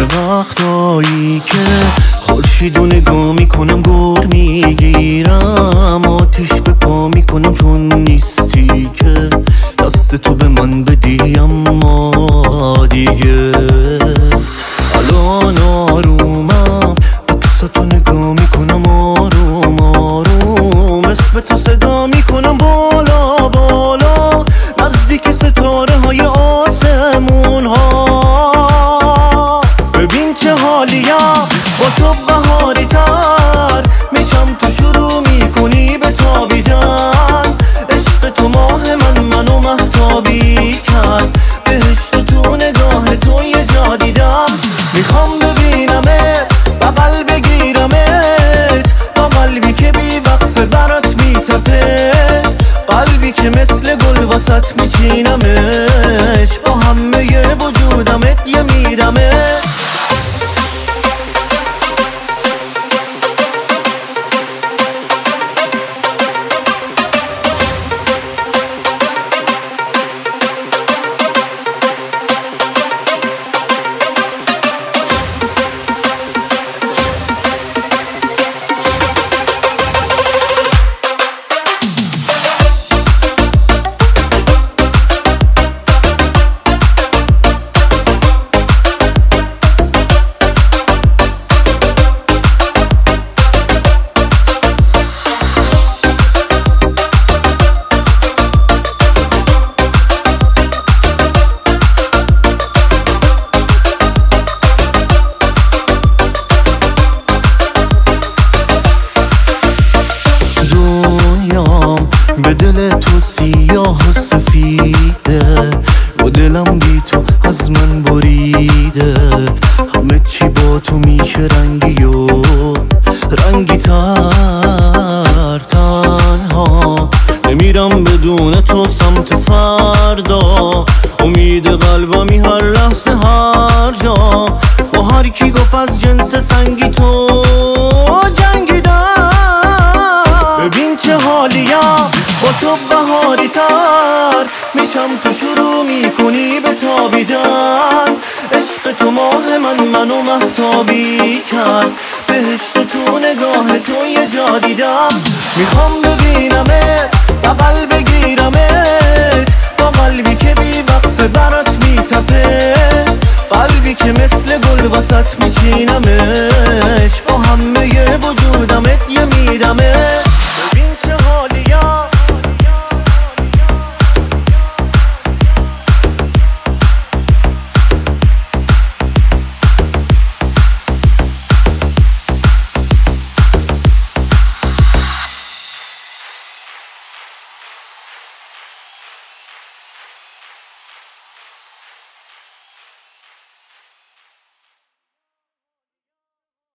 وقتایی که خورشیدو نگاه میکنم گور میگیرم، آتیش به پا میکنم چون نیستی که دست تو به من بدی، اما دیگه الان آرومم، عکساتو نگاه میکنم آروم آروم، اسم تو صدا میکنم بالا بالا، نزدیک ستاره های آسمون ها. ببین چه حالیم با تو بهاری تر میشم، تو شروع میکنی به تابیدن، عشق تو ماه منو مهتابی کرد، بهشت تو نگاه تو یه جا دیدم، میخوام ببینمت بغل بگیرمت، با قلبی که بی وقفه برات میتپه، قلبی که مثل گل واسط میچینمش، با همه وجودمت یه میدمت. به دل تو سیاه و سفیده، و دلم بی تو از من بریده، همه چی با تو میشه رنگی و رنگی تر، تنها نمیرم بدون تو سمت فردا، امید قلبمی هر لحظه هر جا، با هر کی گفت از جنس سنگی تو جنگیدم. ببین چه حالیم با تو بهاری تر میشم، تو شروع میکنی به تابیدن، عشق تو ماه منو مهتابی کرد، بهشت تو نگاه تو یه جا دیدم، میخوام ببینمت بغل بگیرمت، با قلبی که بی وقفه برات میتپه، قلبی که مثل گل واسط میچینمش، با همه وجودمت یه میدمت.